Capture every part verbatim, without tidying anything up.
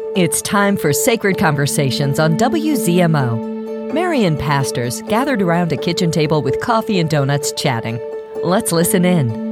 It's time for Sacred Conversations on W Z M O. Marian pastors gathered around a kitchen table with coffee and donuts chatting. Let's listen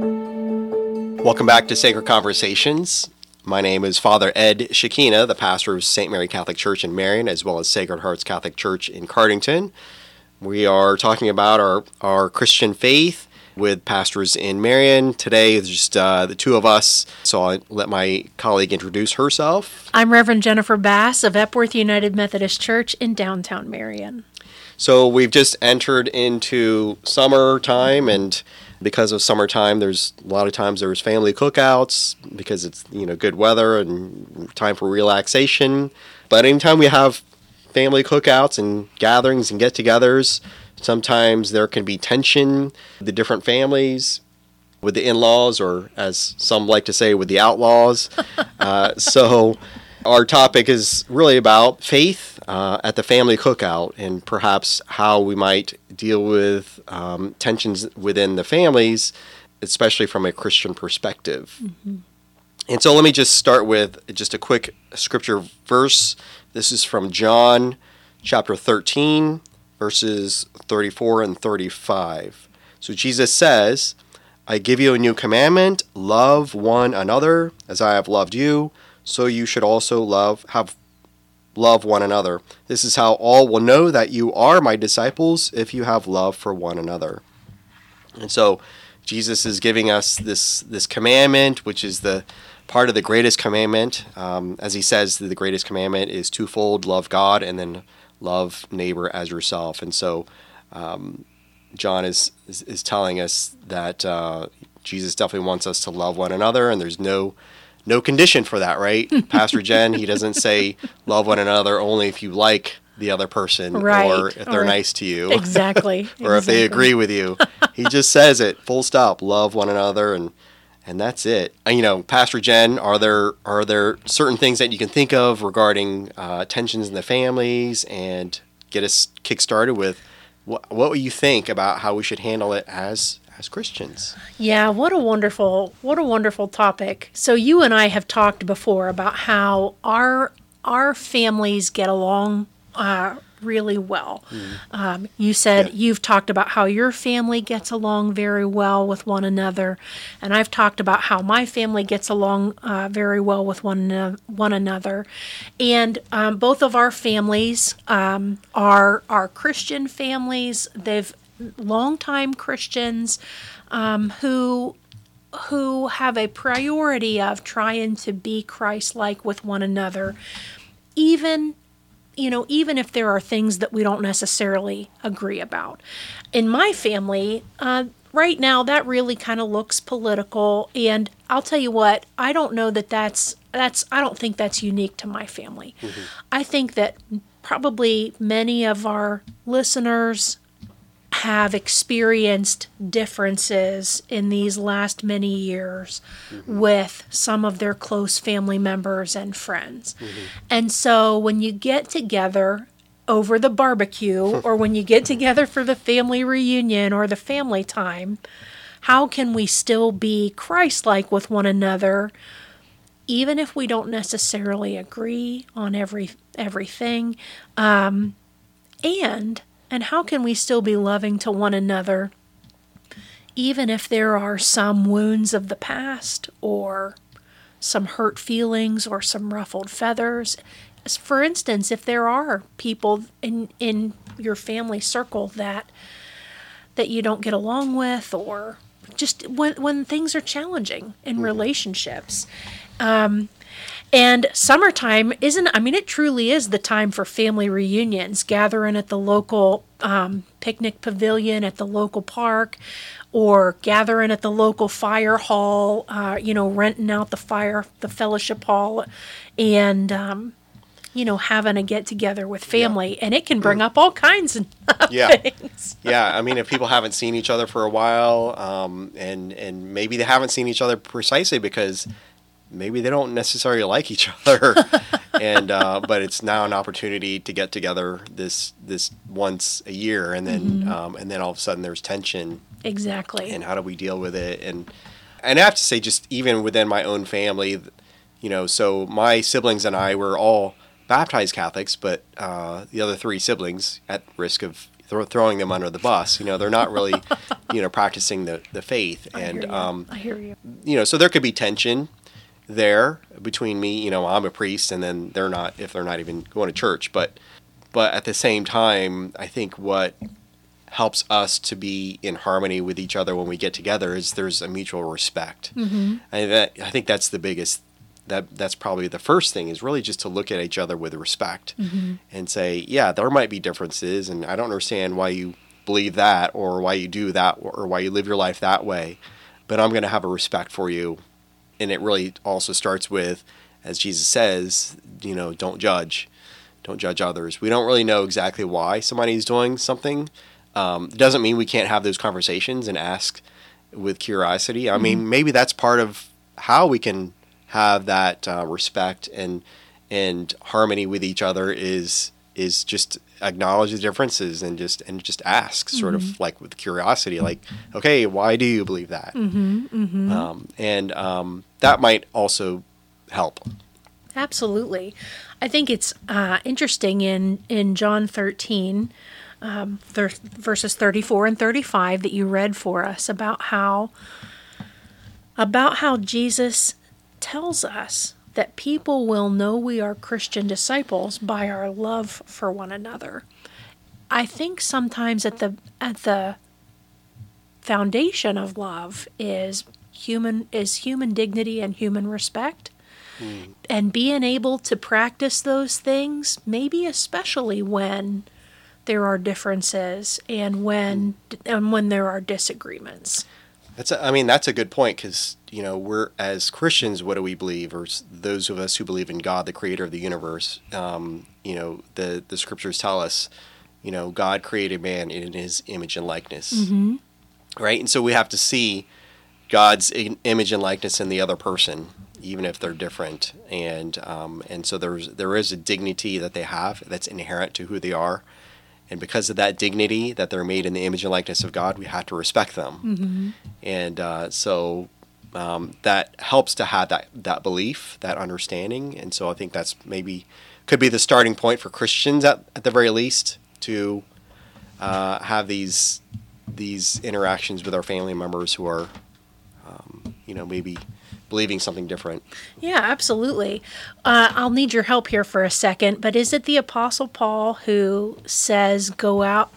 in. Welcome back to Sacred Conversations. My name is Father Ed Shekina, the pastor of Saint Mary Catholic Church in Marion, as well as Sacred Hearts Catholic Church in Cardington. We are talking about our, our Christian faith with pastors in Marion. Today, it's just uh, the two of us, so I'll let my colleague introduce herself. I'm Reverend Jennifer Bass of Epworth United Methodist Church in downtown Marion. So we've just entered into summertime, and because of summertime, there's a lot of times there's family cookouts because it's, you know, good weather and time for relaxation. But anytime we have family cookouts and gatherings and get-togethers, sometimes there can be tension with the different families, with the in-laws, or as some like to say, with the outlaws. uh, so our topic is really about faith uh, at the family cookout, and perhaps how we might deal with um, tensions within the families, especially from a Christian perspective. Mm-hmm. And so let me just start with just a quick scripture verse. This is from John chapter thirteen, verses thirty-four and thirty-five. So Jesus says, I give you a new commandment, love one another as I have loved you, so you should also love have love one another. This is how all will know that you are my disciples, if you have love for one another. And so Jesus is giving us this this commandment, which is the part of the greatest commandment. Um, as he says, the greatest commandment is twofold: love God and then love neighbor as yourself. And so um, John is, is is telling us that uh, Jesus definitely wants us to love one another, and there's no no condition for that, right? Pastor Jen, he doesn't say love one another only if you like the other person, right, or if they're or, nice to you. Exactly. or exactly. if they agree with you. He just says it, full stop, love one another, and and that's it. And, you know, Pastor Jen, are there are there certain things that you can think of regarding uh, tensions in the families, and get us kick-started with what, what would you think about how we should handle it as as Christians? Yeah, what a wonderful what a wonderful topic. So you and I have talked before about how our our families get along uh, really well. Mm. Um, you said yeah. You've talked about how your family gets along very well with one another, and I've talked about how my family gets along uh, very well with one one another. And um, both of our families um, are are Christian families. They've longtime Christians um, who who have a priority of trying to be Christ-like with one another, even you know, even if there are things that we don't necessarily agree about. In my family, uh, right now, that really kind of looks political, and I'll tell you what, I don't know that that's that's I don't think that's unique to my family. Mm-hmm. I think that probably many of our listeners have experienced differences in these last many years mm-hmm. with some of their close family members and friends. Mm-hmm. And so when you get together over the barbecue or when you get together for the family reunion or the family time, how can we still be Christ-like with one another, even if we don't necessarily agree on every everything? Um, and And how can we still be loving to one another, even if there are some wounds of the past or some hurt feelings or some ruffled feathers? For instance, if there are people in in your family circle that that you don't get along with, or just when when things are challenging in mm-hmm. relationships. Um, And summertime isn't, I mean, it truly is the time for family reunions, gathering at the local um, picnic pavilion at the local park, or gathering at the local fire hall, uh, you know, renting out the fire, the fellowship hall, and, um, you know, having a get-together with family. Yeah. And it can bring up all kinds of yeah. things. Yeah, I mean, if people haven't seen each other for a while, um, and, and maybe they haven't seen each other precisely because maybe they don't necessarily like each other, and uh, but it's now an opportunity to get together this this once a year, and then mm-hmm. um, and then all of a sudden there's tension. Exactly. And how do we deal with it? And and I have to say, just even within my own family, You know, so my siblings and I were all baptized Catholics, but uh, the other three siblings, at risk of throw, throwing them under the bus, you know, they're not really, you know, practicing the, the faith. I And, hear you. um, I hear you. you know, so there could be tension there between me, you know, I'm a priest, and then they're not, if they're not even going to church. But, but at the same time, I think what helps us to be in harmony with each other when we get together is there's a mutual respect. Mm-hmm. And that, I think that's the biggest That that's probably the first thing, is really just to look at each other with respect mm-hmm. and say, yeah, there might be differences, and I don't understand why you believe that, or why you do that, or why you live your life that way, but I'm going to have a respect for you. And it really also starts with, as Jesus says, you know, don't judge, don't judge others. We don't really know exactly why somebody's doing something. Um, it doesn't mean we can't have those conversations and ask with curiosity. I mm-hmm. mean, maybe that's part of how we can have that uh, respect and and harmony with each other is is just acknowledge the differences and just and just ask, sort mm-hmm. of like with curiosity, like, okay, why do you believe that? Mm-hmm, mm-hmm. Um, and um, that might also help. Absolutely. I think it's uh, interesting in in John thirteen, um, thir- verses thirty-four and thirty-five that you read for us about how about how Jesus tells us that people will know we are Christian disciples by our love for one another. I think sometimes at the at the foundation of love is human is human dignity and human respect. Mm. And being able to practice those things, maybe especially when there are differences and when mm. and when there are disagreements. That's a, I mean, that's a good point, because, you know, we're, as Christians, what do we believe? Or those of us who believe in God, the creator of the universe, um, you know, the, the scriptures tell us, you know, God created man in his image and likeness, mm-hmm. right? And so we have to see God's image and likeness in the other person, even if they're different. And um, and so there's there is a dignity that they have that's inherent to who they are. And because of that dignity, that they're made in the image and likeness of God, we have to respect them. Mm-hmm. And uh, so um, that helps to have that, that belief, that understanding. And so I think that's maybe could be the starting point for Christians at, at the very least, to uh, have these these interactions with our family members who are, um, you know, maybe believing something different. Yeah, absolutely. Uh, I'll need your help here for a second, but is it the Apostle Paul who says, go out,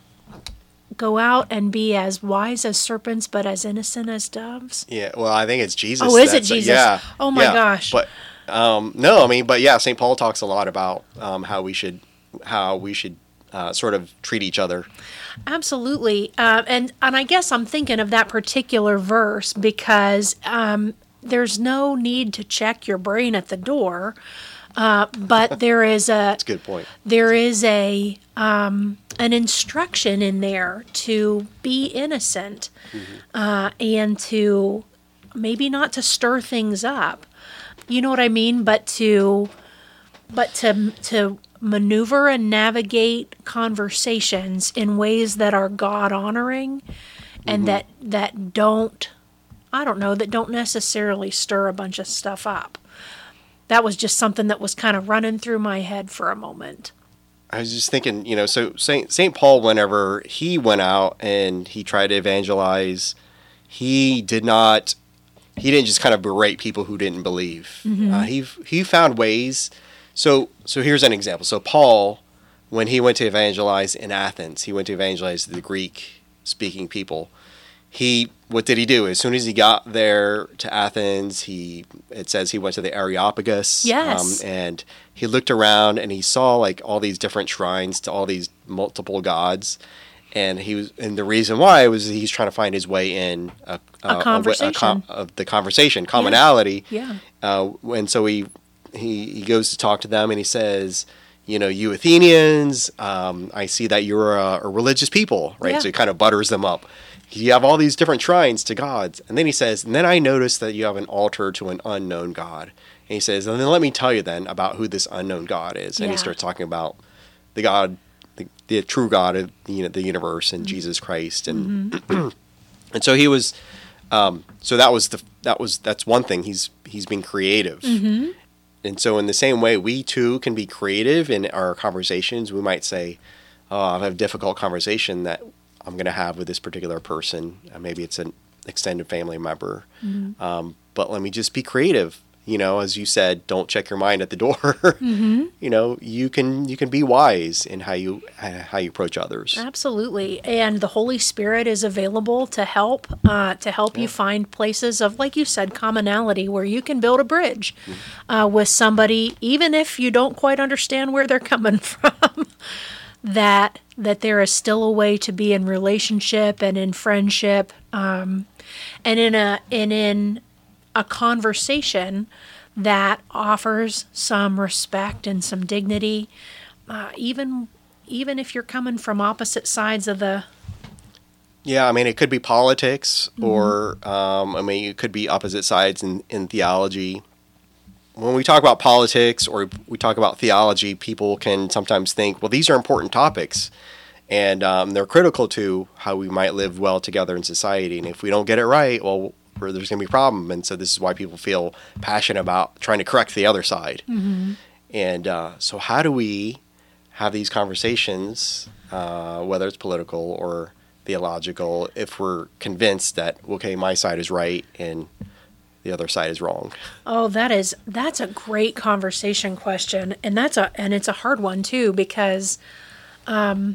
go out and be as wise as serpents, but as innocent as doves? Yeah, well, I think it's Jesus. Oh, is it Jesus? Yeah. Oh my yeah. gosh. But um, no, I mean, but yeah, Saint Paul talks a lot about um, how we should, how we should uh, sort of treat each other. Absolutely. Uh, and, and I guess I'm thinking of that particular verse because um, there's no need to check your brain at the door, uh, but there is a That's a good point. There is a um, an instruction in there to be innocent, mm-hmm. uh, and to maybe not to stir things up. You know what I mean? But to but to to maneuver and navigate conversations in ways that are God honoring, and mm-hmm. that that don't. I don't know, that don't necessarily stir a bunch of stuff up. That was just something that was kind of running through my head for a moment. I was just thinking, you know, so Saint Saint Paul, whenever he went out and he tried to evangelize, he did not, he didn't just kind of berate people who didn't believe. Mm-hmm. Uh, he he found ways. So so here's an example. So Paul, when he went to evangelize in Athens, he went to evangelize the Greek-speaking people. He, what did he do? As soon as he got there to Athens, he, it says he went to the Areopagus. Yes. Um, and he looked around and he saw like all these different shrines to all these multiple gods. And he was, and the reason why was he's trying to find his way in a, a, a conversation a, a com, of the conversation, commonality. Yeah. yeah. Uh, and so he, he, he goes to talk to them and he says, you know, you Athenians, um, I see that you're a, a religious people, right? Yeah. So he kind of butters them up. You have all these different shrines to gods. And then he says, and then I noticed that you have an altar to an unknown God. And he says, and then let me tell you then about who this unknown God is. And yeah. he starts talking about the God, the, the true God of you know, the universe and mm-hmm. Jesus Christ. And mm-hmm. and so he was Um, so that was the that was that's one thing. He's he's being creative. Mm-hmm. And so in the same way, we too can be creative in our conversations. We might say, "Oh, I have a difficult conversation that I'm going to have with this particular person. Uh, maybe it's an extended family member, Mm-hmm. um, but let me just be creative." You know, as you said, don't check your mind at the door. Mm-hmm. You know, you can you can be wise in how you how you approach others. Absolutely. And the Holy Spirit is available to help, uh, to help you find places of, like you said, commonality where you can build a bridge uh, with somebody, even if you don't quite understand where they're coming from, that that there is still a way to be in relationship and in friendship, um, and in a and in a conversation that offers some respect and some dignity, uh, even even if you're coming from opposite sides of the. Yeah, I mean, it could be politics, mm-hmm. or um, I mean, it could be opposite sides in, in theology. When we talk about politics or we talk about theology, people can sometimes think, well, these are important topics, and um, they're critical to how we might live well together in society. And if we don't get it right, well, there's going to be a problem. And so this is why people feel passionate about trying to correct the other side. Mm-hmm. And uh, so how do we have these conversations, uh, whether it's political or theological, if we're convinced that, okay, my side is right and the other side is wrong? Oh, that is that's a great conversation question, and that's a and it's a hard one too, because um,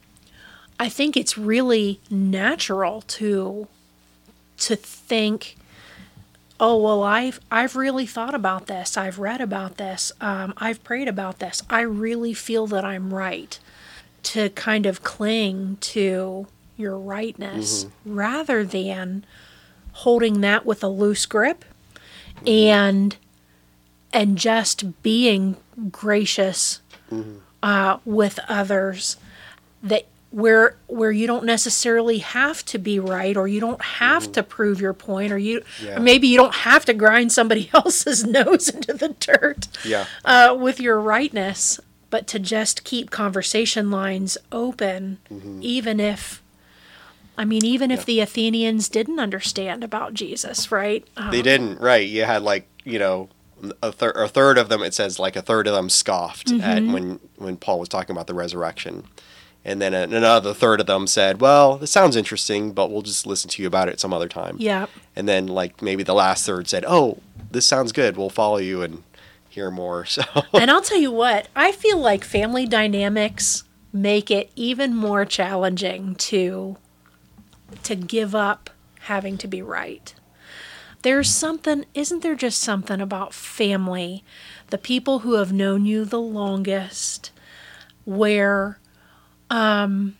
I think it's really natural to to think, oh, well, I've I've really thought about this. I've read about this. Um, I've prayed about this. I really feel that I'm right. To kind of cling to your rightness, mm-hmm. rather than holding that with a loose grip, mm-hmm. and and just being gracious, mm-hmm. uh, with others, that where where you don't necessarily have to be right, or you don't have mm-hmm. to prove your point, or you yeah. or maybe you don't have to grind somebody else's nose into the dirt, yeah. uh, with your rightness, but to just keep conversation lines open, mm-hmm. even if, I mean, even if yeah. the Athenians didn't understand about Jesus, right? Um, they didn't, right? You had like, you know, a, thir- a third of them, it says like a third of them scoffed mm-hmm. at when, when Paul was talking about the resurrection. And then another third of them said, well, this sounds interesting, but we'll just listen to you about it some other time. Yeah. And then like maybe the last third said, oh, this sounds good. We'll follow you and hear more. So. And I'll tell you what, I feel like family dynamics make it even more challenging to to give up having to be right. There's something, isn't there just something about family, the people who have known you the longest, where um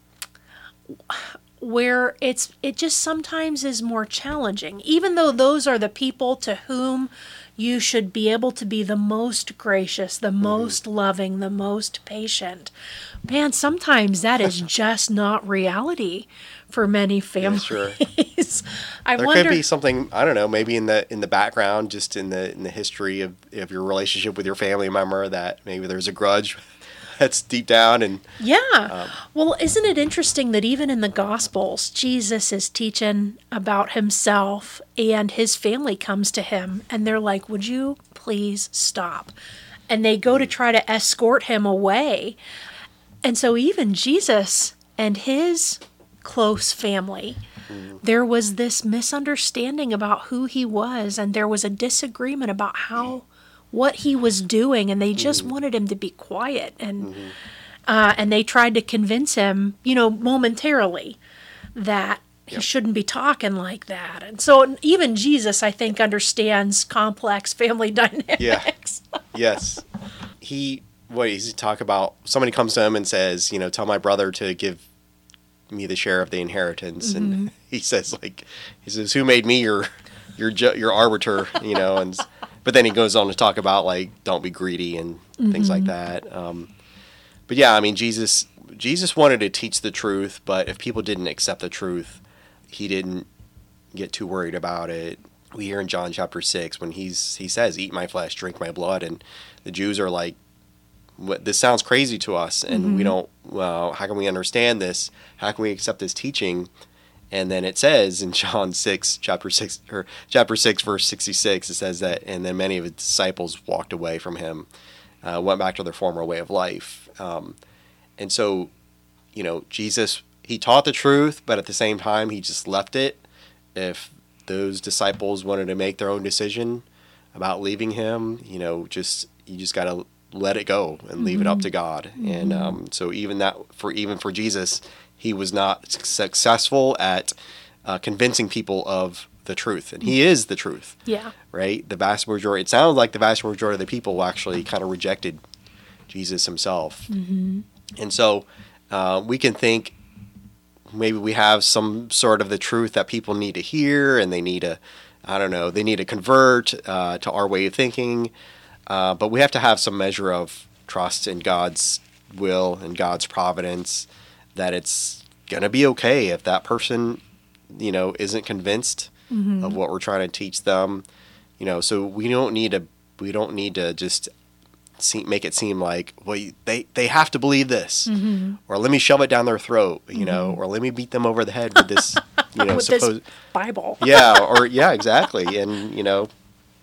where it's it just sometimes is more challenging, even though those are the people to whom you should be able to be the most gracious, the mm-hmm. most loving, the most patient. Man, sometimes that is just not reality for many families. Yeah, sure. I there wonder, could be something, I don't know, maybe in the in the background, just in the in the history of, of your relationship with your family member, that maybe there's a grudge that's deep down. And yeah. Um, well, isn't it interesting that even in the Gospels, Jesus is teaching about himself and his family comes to him and they're like, would you please stop? And they go to try to escort him away. And so even Jesus and his close family, mm-hmm. there was this misunderstanding about who he was, and there was a disagreement about how what he was doing, and they just mm-hmm. wanted him to be quiet, and mm-hmm. uh, and they tried to convince him, you know, momentarily that he yep. shouldn't be talking like that. And so even Jesus, I think, understands complex family dynamics. Yeah. Yes. He, what does he talk about? Somebody comes to him and says, you know, tell my brother to give me the share of the inheritance. Mm-hmm. And he says, like, he says, who made me your, your, ju- your arbiter, you know, and, but then he goes on to talk about, like, don't be greedy and mm-hmm. things like that. Um, but yeah, I mean, Jesus, Jesus wanted to teach the truth, but if people didn't accept the truth, he didn't get too worried about it. We hear in John chapter six when he's he says, eat my flesh, drink my blood. And the Jews are like, what, this sounds crazy to us. And mm-hmm. we don't, well, how can we understand this? How can we accept this teaching? And then it says in John six, chapter six, or chapter six, verse sixty-six, it says that, and then many of his disciples walked away from him, uh, went back to their former way of life. Um, and so, you know, Jesus, he taught the truth, but at the same time, he just left it. If those disciples wanted to make their own decision about leaving him, you know, just, you just got to let it go and mm-hmm. leave it up to God. Mm-hmm. And um, so even that, for even for Jesus, he was not successful at uh, convincing people of the truth. And he is the truth. Yeah. Right? The vast majority, it sounds like the vast majority of the people actually kind of rejected Jesus himself. Mm-hmm. And so uh, we can think maybe we have some sort of the truth that people need to hear, and they need to, I don't know, they need to convert uh, to our way of thinking. Uh, but we have to have some measure of trust in God's will and God's providence, that it's going to be okay if that person, you know, isn't convinced mm-hmm. of what we're trying to teach them. You know, so we don't need to, we don't need to just see, make it seem like, well, they, they have to believe this, mm-hmm. or let me shove it down their throat, you mm-hmm. know, or let me beat them over the head with this, you know, with supposed this Bible. yeah. Or yeah, exactly. And, you know,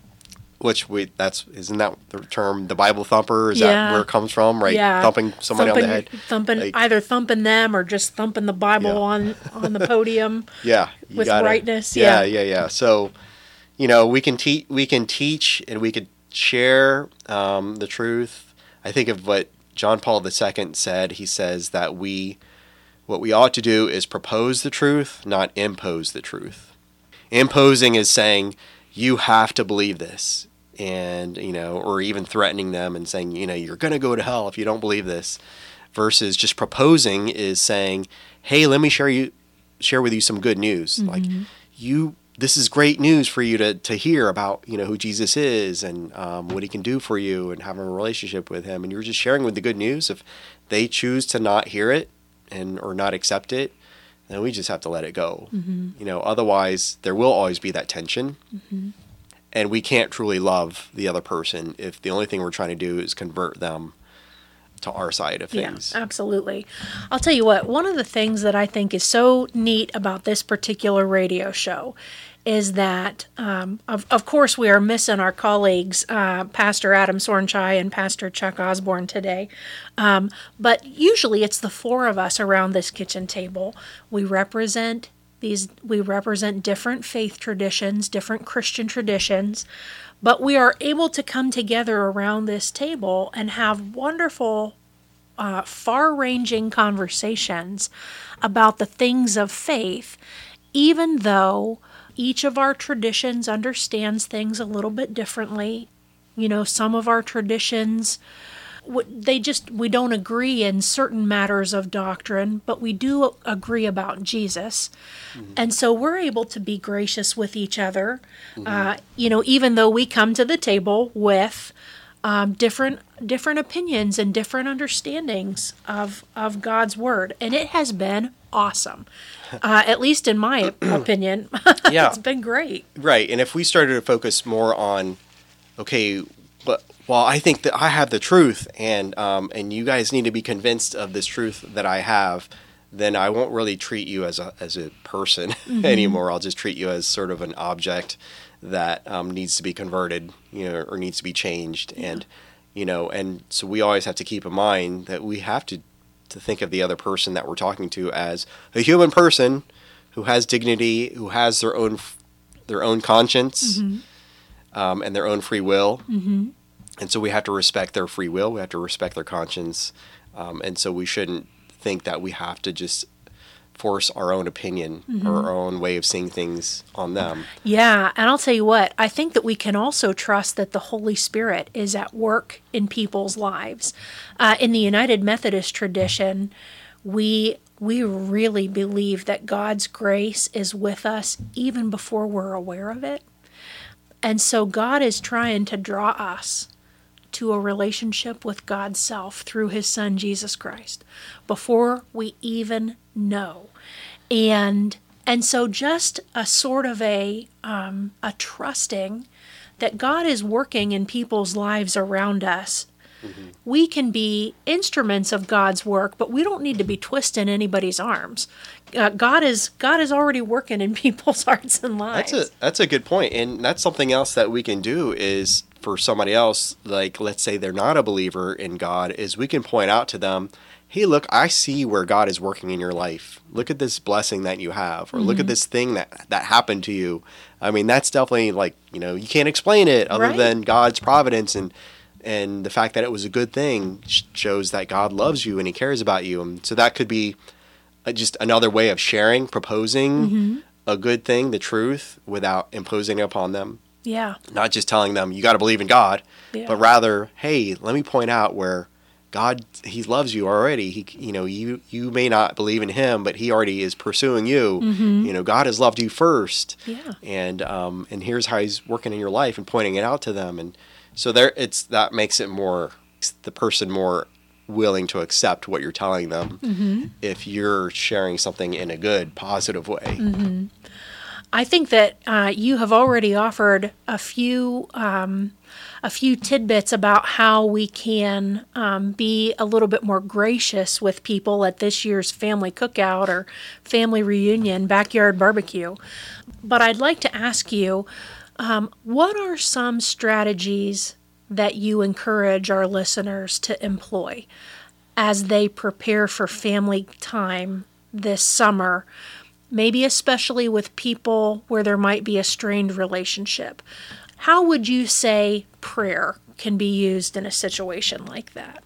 which we, that's, isn't that the term, the Bible thumper? Is yeah. that where it comes from, right? Yeah. Thumping somebody thumping, on the head. Thumping, like, either thumping them or just thumping the Bible yeah. on, on the podium. yeah. With gotta, rightness. Yeah, Yeah. yeah, yeah. So, you know, we can teach, we can teach and we could share um, the truth. I think of what John Paul the Second said. He says that we, what we ought to do is propose the truth, not impose the truth. Imposing is saying, you have to believe this. And, you know, or even threatening them and saying, you know, you're going to go to hell if you don't believe this, versus just proposing is saying, hey, let me share you, share with you some good news. Mm-hmm. Like you, this is great news for you to, to hear about, you know, who Jesus is and um, what he can do for you and having a relationship with him. And you're just sharing with the good news. If they choose to not hear it and, or not accept it, then we just have to let it go. Mm-hmm. You know, otherwise there will always be that tension. Mm-hmm. And we can't truly love the other person if the only thing we're trying to do is convert them to our side of things. Yeah, absolutely. I'll tell you what, one of the things that I think is so neat about this particular radio show is that, um, of, of course, we are missing our colleagues, uh, Pastor Adam Sornchai and Pastor Chuck Osborne today. Um, but usually it's the four of us around this kitchen table. We represent These we represent different faith traditions, different Christian traditions, but we are able to come together around this table and have wonderful, uh, far-ranging conversations about the things of faith, even though each of our traditions understands things a little bit differently. You know, some of our traditions, they just, we don't agree in certain matters of doctrine, but we do agree about Jesus. Mm-hmm. And so we're able to be gracious with each other, mm-hmm. uh, you know, even though we come to the table with um, different different opinions and different understandings of, of God's Word. And it has been awesome, uh, at least in my opinion. Yeah. It's been great. Right. And if we started to focus more on, okay, but well, I think that I have the truth, and um, and you guys need to be convinced of this truth that I have, then I won't really treat you as a as a person mm-hmm. anymore. I'll just treat you as sort of an object that um, needs to be converted, you know, or needs to be changed. Yeah. And you know, and so we always have to keep in mind that we have to to think of the other person that we're talking to as a human person who has dignity, who has their own their own conscience, mm-hmm. um, and their own free will. Mm-hmm. And so we have to respect their free will. We have to respect their conscience. Um, and so we shouldn't think that we have to just force our own opinion mm-hmm. or our own way of seeing things on them. Yeah. And I'll tell you what, I think that we can also trust that the Holy Spirit is at work in people's lives. Uh, in the United Methodist tradition, we we really believe that God's grace is with us even before we're aware of it. And so God is trying to draw us to a relationship with God's self through his son, Jesus Christ, before we even know. And and so just a sort of a um, a trusting that God is working in people's lives around us Mm-hmm. We can be instruments of God's work, but we don't need to be twisting anybody's arms. Uh, God is God is already working in people's hearts and lives. That's a that's a good point, and that's something else that we can do is for somebody else, like let's say they're not a believer in God, is we can point out to them, hey, look, I see where God is working in your life. Look at this blessing that you have, or mm-hmm. look at this thing that that happened to you. I mean, that's definitely like, you know, you can't explain it other right. than God's providence, and and the fact that it was a good thing shows that God loves you and He cares about you, and so that could be just another way of sharing, proposing mm-hmm. a good thing, the truth, without imposing it upon them. Yeah. Not just telling them, you got to believe in God, yeah. but rather, hey, let me point out where God, He loves you already. He, you know, you, you may not believe in Him, but He already is pursuing you. Mm-hmm. You know, God has loved you first. Yeah. And, um, and here's how He's working in your life and pointing it out to them. And so there, it's, that makes it more, the person more willing to accept what you're telling them mm-hmm. if you're sharing something in a good, positive way. Mm-hmm. I think that uh, you have already offered a few um, a few tidbits about how we can um, be a little bit more gracious with people at this year's family cookout or family reunion, backyard barbecue. But I'd like to ask you, um, what are some strategies that you encourage our listeners to employ as they prepare for family time this summer, maybe especially with people where there might be a strained relationship? How would you say prayer can be used in a situation like that?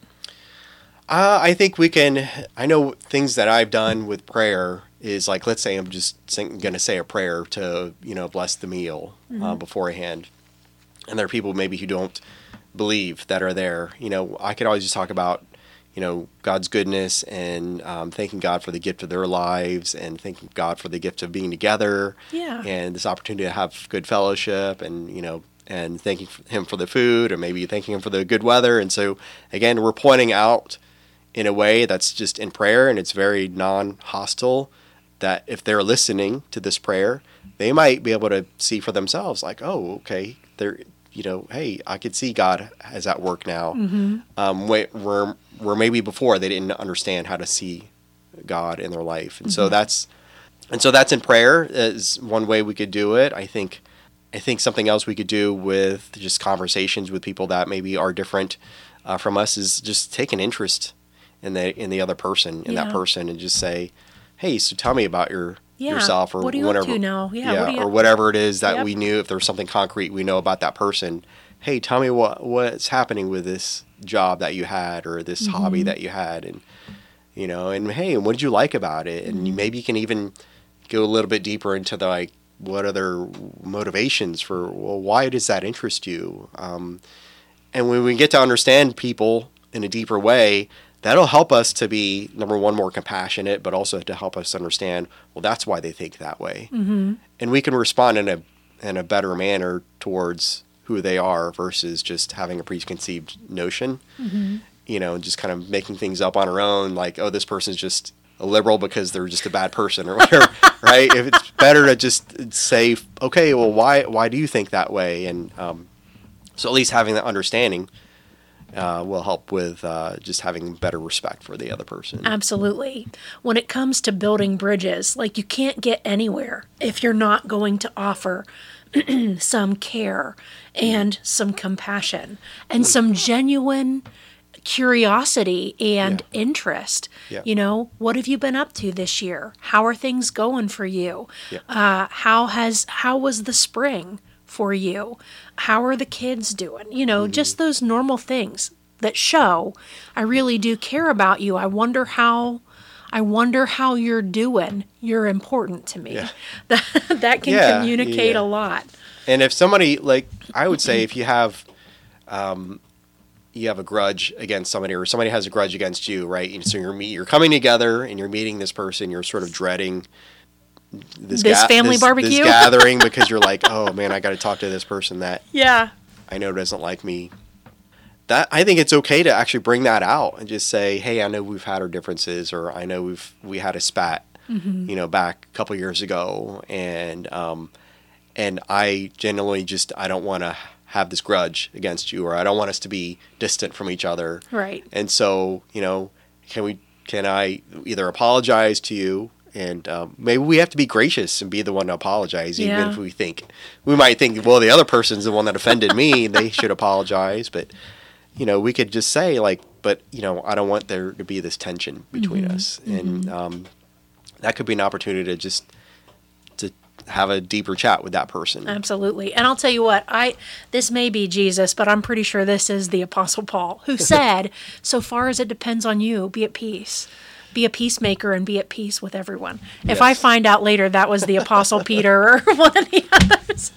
Uh, I think we can, I know things that I've done with prayer is like, let's say I'm just going to say a prayer to, you know, bless the meal mm-hmm. uh, beforehand. And there are people maybe who don't believe that are there. You know, I could always just talk about, you know, God's goodness and um, thanking God for the gift of their lives and thanking God for the gift of being together. Yeah. And this opportunity to have good fellowship and, you know, and thanking Him for the food or maybe thanking Him for the good weather. And so, again, we're pointing out in a way that's just in prayer and it's very non-hostile that if they're listening to this prayer, they might be able to see for themselves like, oh, okay, they're, you know, hey, I could see God is at work now. Mm-hmm. Um, where, where, where maybe before they didn't understand how to see God in their life. And mm-hmm. so that's, and so that's in prayer is one way we could do it. I think, I think something else we could do with just conversations with people that maybe are different uh, from us is just take an interest in the, in the other person, in yeah. that person and just say, hey, so tell me about your, Yeah. yourself or what are you whatever, up to now? Yeah, yeah what are you or up- whatever it is that Yep. we knew. If there's something concrete we know about that person, hey, tell me what what's happening with this job that you had or this Mm-hmm. hobby that you had, and you know, and hey, what did you like about it? And Mm-hmm. maybe you can even go a little bit deeper into the like, what other motivations for? Well, why does that interest you? Um, and when we get to understand people in a deeper way, that'll help us to be, number one, more compassionate, but also to help us understand, well, that's why they think that way. Mm-hmm. And we can respond in a in a better manner towards who they are versus just having a preconceived notion, Mm-hmm. you know, just kind of making things up on our own, like, oh, this person's just a liberal because they're just a bad person or whatever, right? If it's better to just say, okay, well, why why do you think that way? And um, so at least having that understanding Uh, will help with uh, just having better respect for the other person. Absolutely. When it comes to building bridges, like you can't get anywhere if you're not going to offer some care and some compassion and some genuine curiosity and Yeah. interest. Yeah. You know, what have you been up to this year? How are things going for you? Yeah. Uh, how has how was the spring for you? How are the kids doing? You know, Mm-hmm. just those normal things that show I really do care about you. I wonder how I wonder how you're doing. You're important to me. Yeah. That that can Yeah, communicate yeah. a lot. And if somebody, like, I would say if you have, um, you have a grudge against somebody or somebody has a grudge against you, right? And so you're, meet, you're coming together and you're meeting this person, you're sort of dreading this, This family this, barbecue? this gathering because you're like, oh man, I got to talk to this person that Yeah. I know doesn't like me. That I think it's okay to actually bring that out and just say, hey, I know we've had our differences, or I know we've we had a spat, Mm-hmm. you know, back a couple years ago, and um, and I generally just I don't want to have this grudge against you, or I don't want us to be distant from each other. Right. And so, you know, can we, can I either apologize to you, and um, maybe we have to be gracious and be the one to apologize, even Yeah. if we think, we might think, well, the other person's the one that offended me, they should apologize. But, you know, we could just say, like, but, you know, I don't want there to be this tension between Mm-hmm. us. And um, that could be an opportunity to just to have a deeper chat with that person. Absolutely. And I'll tell you what, I this may be Jesus, but I'm pretty sure this is the Apostle Paul, who said, so far as it depends on you, be at peace. Be a peacemaker and be at peace with everyone. If I Yes. find out later that was the Apostle Peter or one of the others.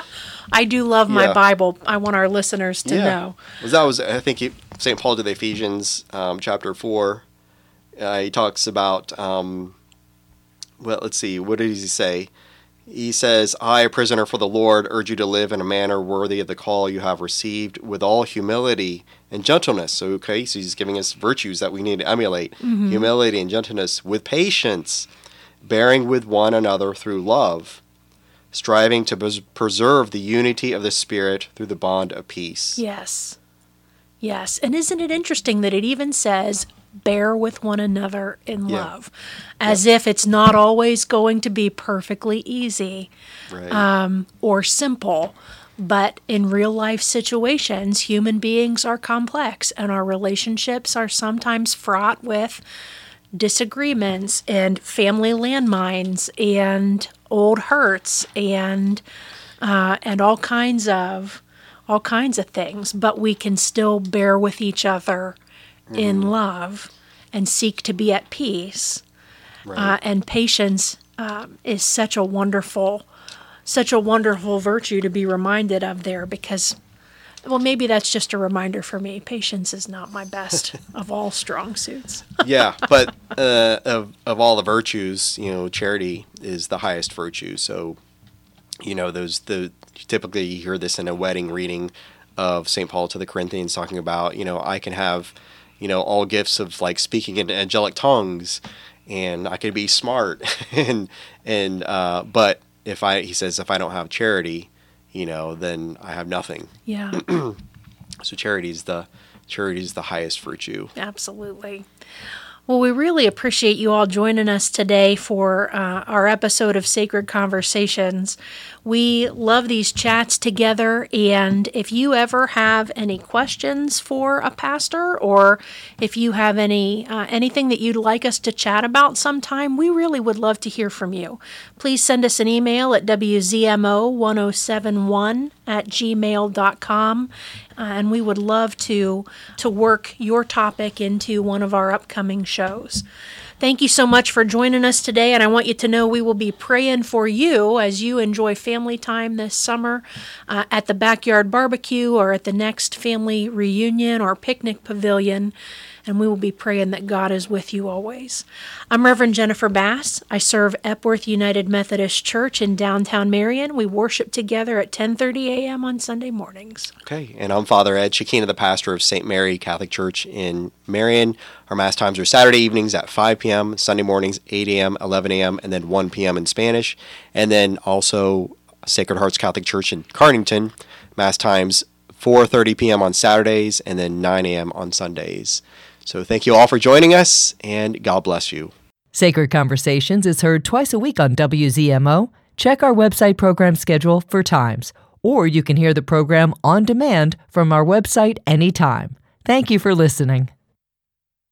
I do love my Yeah. Bible. I want our listeners to know. Well, that was, I think, he, Saint Paul to the Ephesians, um, chapter four. Uh, he talks about, um, well, let's see, what does he say? He says, I, a prisoner for the Lord, urge you to live in a manner worthy of the call you have received, with all humility and gentleness. So, okay, so he's giving us virtues that we need to emulate. Mm-hmm. Humility and gentleness, with patience, bearing with one another through love, striving to pres- preserve the unity of the Spirit through the bond of peace. Yes. Yes. And isn't it interesting that it even says, bear with one another in Yeah. love, as if it's not always going to be perfectly easy Right. um, or simple. But in real life situations, human beings are complex, and our relationships are sometimes fraught with disagreements and family landmines and old hurts and uh, and all kinds of all kinds of things. But we can still bear with each other in love and seek to be at peace. Right. Uh, and patience um, is such a wonderful, such a wonderful virtue to be reminded of there, because, well, maybe that's just a reminder for me. Patience is not my best of all strong suits. Yeah, but uh, of of all the virtues, you know, charity is the highest virtue. So, you know, those the typically you hear this in a wedding reading of Saint Paul to the Corinthians, talking about, you know, I can have, you know, all gifts of like speaking in angelic tongues, and I could be smart, and and uh, but if I, he says, if I don't have charity, you know, then I have nothing. Yeah, So charity is the charity is the highest virtue. absolutely. Well, we really appreciate you all joining us today for uh, our episode of Sacred Conversations. We love these chats together, and if you ever have any questions for a pastor, or if you have any uh, anything that you'd like us to chat about sometime, we really would love to hear from you. Please send us an email at w z m o one oh seven one at gmail dot com, uh, and we would love to to work your topic into one of our upcoming shows. Thank you so much for joining us today, and I want you to know we will be praying for you as you enjoy family time this summer uh, at the backyard barbecue or at the next family reunion or picnic pavilion, and we will be praying that God is with you always. I'm Reverend Jennifer Bass. I serve Epworth United Methodist Church in downtown Marion. We worship together at ten thirty a.m. on Sunday mornings. Okay, and I'm Father Ed Shekina, the pastor of Saint Mary Catholic Church in Marion. Our Mass times are Saturday evenings at five p.m., Sunday mornings eight a.m., eleven a.m., and then one p.m. in Spanish. And then also Sacred Hearts Catholic Church in Carnington, Mass times four thirty p.m. on Saturdays and then nine a.m. on Sundays. So thank you all for joining us, and God bless you. Sacred Conversations is heard twice a week on W Z M O. Check our website program schedule for times, or you can hear the program on demand from our website anytime. Thank you for listening.